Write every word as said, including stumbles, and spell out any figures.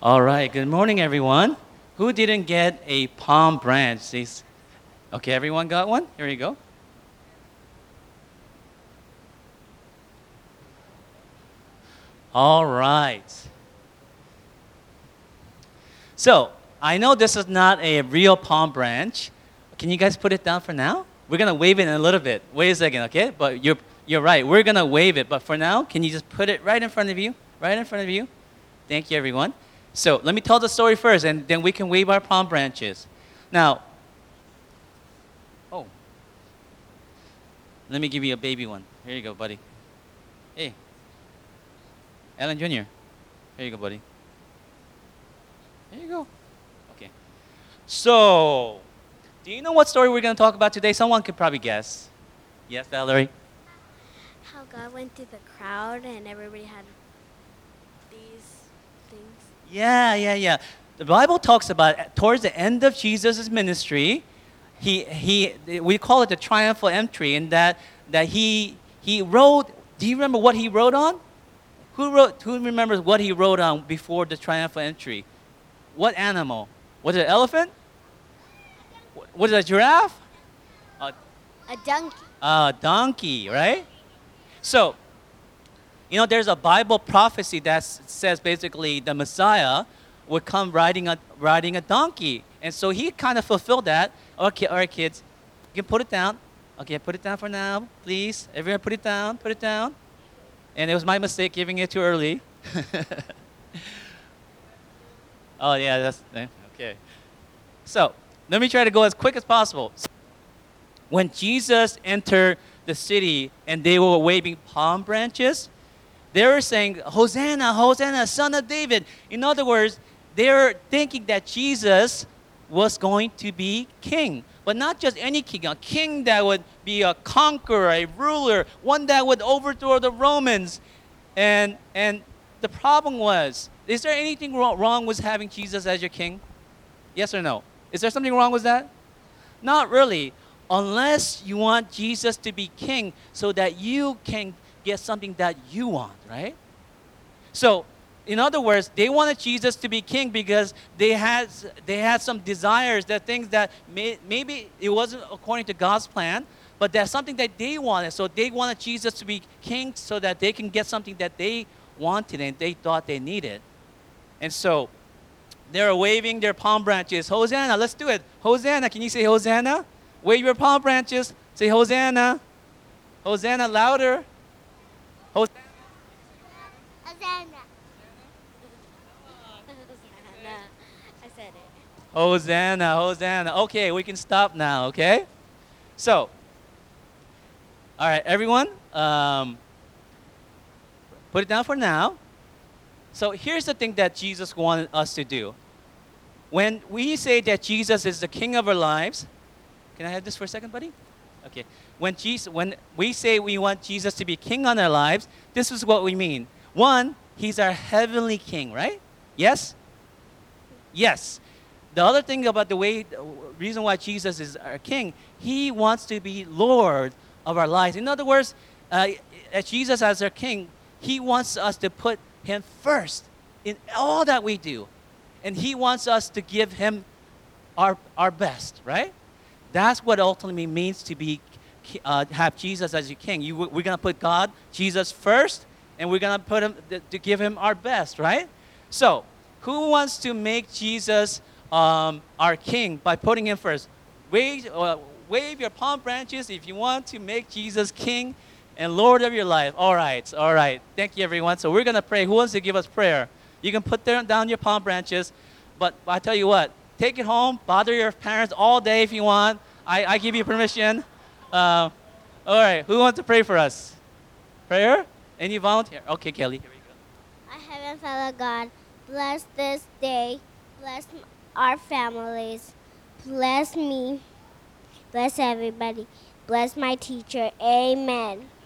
All right, good morning, everyone. Who didn't get a palm branch? These- Okay, everyone got one? Here you go. All right. So, I know this is not a real palm branch. Can you guys put it down for now? We're going to wave it in a little bit. Wait a second, okay? But you're, you're right. We're going to wave it. But for now, can you just put it right in front of you? Right in front of you? Thank you, everyone. So, let me tell the story first, and then we can wave our palm branches. Now, oh, let me give you a baby one. Here you go, buddy. Hey, Alan Junior Here you go, buddy. Here you go. Okay. So, do you know what story we're going to talk about today? Someone could probably guess. Yes, Valerie? How God went through the crowd and everybody had these things. Yeah, yeah, yeah. The Bible talks about towards the end of Jesus' ministry, he, he, we call it the triumphal entry, in that, that he, he rode, do you remember what he rode on? Who, wrote, who remembers what he rode on before the triumphal entry? What animal? Was it an elephant? Was it a giraffe? A, A donkey. a donkey, right? So, you know, there's a Bible prophecy that s- says basically the Messiah would come riding a, riding a donkey. And so he kind of fulfilled that. Okay, all right, kids, you can put it down. Okay, put it down for now, please. Everyone put it down, put it down. And it was my mistake giving it too early. Oh, yeah, that's, eh, okay. So, let me try to go as quick as possible. When Jesus entered the city and they were waving palm branches, they were saying, Hosanna, Hosanna, son of David. In other words, they were thinking that Jesus was going to be king. But not just any king, a king that would be a conqueror, a ruler, one that would overthrow the Romans. And, and the problem was, is there anything wrong, wrong with having Jesus as your king? Yes or no? Is there something wrong with that? Not really, unless you want Jesus to be king so that you can get something that you want, right? So, in other words, they wanted Jesus to be king because they had, they had some desires, that things that may, maybe it wasn't according to God's plan, but that's something that they wanted. So they wanted Jesus to be king so that they can get something that they wanted and they thought they needed. And so they were waving their palm branches. Hosanna, let's do it. Hosanna, can you say Hosanna? Wave your palm branches. Say Hosanna. Hosanna, louder. Hosanna. Hosanna. Hosanna. I said it. Hosanna, Hosanna. Okay, we can stop now, okay? So, all right, everyone, um, put it down for now. So here's the thing that Jesus wanted us to do. When we say that Jesus is the king of our lives, can I have this for a second, buddy? Okay. When, Jesus, when we say we want Jesus to be king on our lives, this is what we mean. One, he's our heavenly king, right? Yes? Yes. The other thing about the way, the reason why Jesus is our king, he wants to be Lord of our lives. In other words, uh, as Jesus as our king, he wants us to put him first in all that we do. And he wants us to give him our, our best, right? That's what ultimately means to be, uh, have Jesus as your king. You, we're going to put God, Jesus first, and we're going to put him, to give him our best, right? So, who wants to make Jesus um, our king by putting him first? Wave, uh, wave your palm branches if you want to make Jesus king and Lord of your life. All right, all right. Thank you, everyone. So we're going to pray. Who wants to give us prayer? You can put there, down your palm branches, but I tell you what, take it home, bother your parents all day if you want. I, I give you permission. Uh, all right, who wants to pray for us? Prayer? Any volunteer? Okay, Kelly, here we go. Our Heavenly Father God, bless this day. Bless m- our families. Bless me. Bless everybody. Bless my teacher. Amen.